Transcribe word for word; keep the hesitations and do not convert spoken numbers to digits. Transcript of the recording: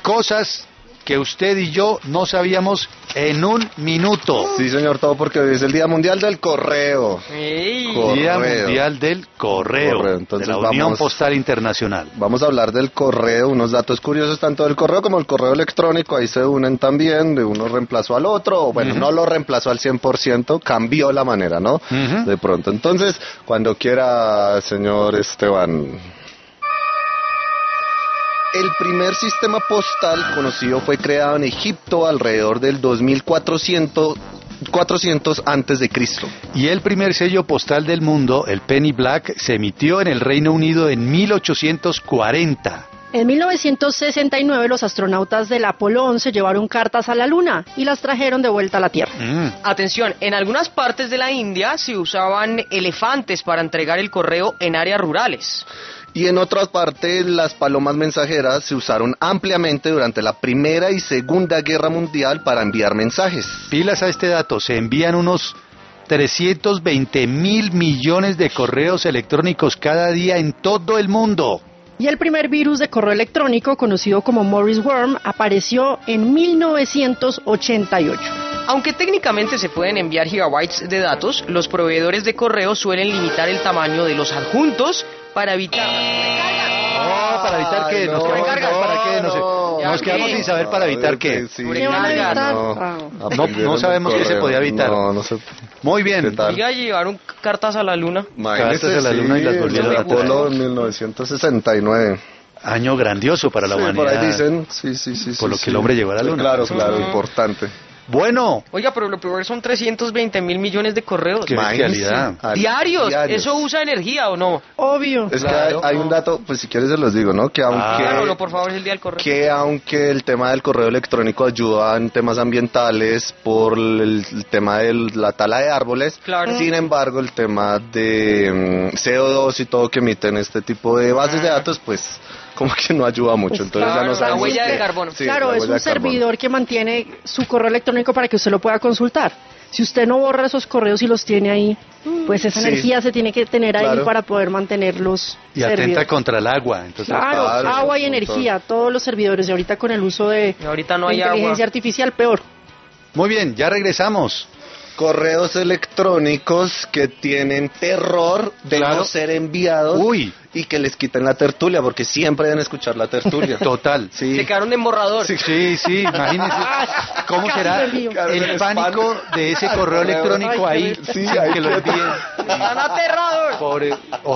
cosas que usted y yo no sabíamos en un minuto. Sí, señor, todo porque hoy es el Día Mundial del Correo. ¡Ey! Correo. Día Mundial del Correo, Correo. Entonces, de la Unión vamos- Postal Internacional. Vamos a hablar del correo, unos datos curiosos tanto del correo como el correo electrónico, ahí se unen también, de uno reemplazó al otro, o bueno, Ujú. no lo reemplazó al cien por ciento, cambió la manera, ¿no? Ujú. De pronto. Entonces, cuando quiera, señor Esteban. El primer sistema postal conocido fue creado en Egipto alrededor del dos mil cuatrocientos antes de Cristo. Y el primer sello postal del mundo, el Penny Black, se emitió en el Reino Unido en mil ochocientos cuarenta. En mil novecientos sesenta y nueve los astronautas del Apolo once llevaron cartas a la Luna y las trajeron de vuelta a la Tierra. Mm. Atención, en algunas partes de la India se usaban elefantes para entregar el correo en áreas rurales. Y en otras partes, las palomas mensajeras se usaron ampliamente durante la Primera y Segunda Guerra Mundial para enviar mensajes. Pilas a este dato, se envían unos trescientos veinte mil millones de correos electrónicos cada día en todo el mundo. Y el primer virus de correo electrónico, conocido como Morris Worm, apareció en mil novecientos ochenta y ocho. Aunque técnicamente se pueden enviar gigabytes de datos, los proveedores de correo suelen limitar el tamaño de los adjuntos para evitar... No, para evitar que Ay, nos no, quedamos, no, ¿para qué? No sé. no. Nos Ya quedamos que- sin saber para evitar qué. Sí, ¿Qué van a evitar? no, Ah. No, no sabemos qué se podía evitar. No, no sé. Muy ¿Qué bien. tal? Oiga, llevaron cartas a la luna. Imagínese, Cartas a la luna y las volvieron el a traer. Apolo en mil novecientos sesenta y nueve. Año grandioso para la Sí, humanidad. por ahí dicen, sí, sí, sí. Por sí, lo que sí. el hombre llegó a la Sí, luna. Claro, claro, Ujú. importante. Bueno, Oiga, pero lo peor son trescientos veinte mil millones de correos. qué Imagínese. bestialidad. Al- Diarios. ¿Eso usa energía o no? Obvio. Es Claro. que hay, hay un dato, pues si quieres se los digo, ¿no? Que aunque, Ah. No, por favor, es el día del correo. que aunque el tema del correo electrónico ayuda en temas ambientales por el, el tema de la tala de árboles, Claro. sin embargo el tema de mm, C O dos y todo que emiten este tipo de bases de datos, pues como que no ayuda mucho. Pues Entonces ya claro, no la sabemos huella qué- de carbono. Sí, claro, la es huella un de carbono. servidor que mantiene su correo electrónico para que usted lo pueda consultar. Si usted no borra esos correos y los tiene ahí, pues esa Sí. energía se tiene que tener ahí Claro. para poder mantenerlos Y atenta servidores. contra el agua. Entonces, Claro, Claro, agua y un energía, todos los servidores. Y ahorita con el uso de, Ahorita no de hay inteligencia agua. artificial, peor. muy bien, ya regresamos. Correos electrónicos que tienen terror de Claro. no ser enviados Uy. y que les quiten la tertulia, porque siempre deben escuchar la tertulia. Total. Sí. Se quedaron en borrador. Sí, sí, imagínense cómo Casi será me envío. el pánico de ese correo electrónico Ay, ahí, sí, sin hay que lo que- envíen. Están aterrados. Pobre,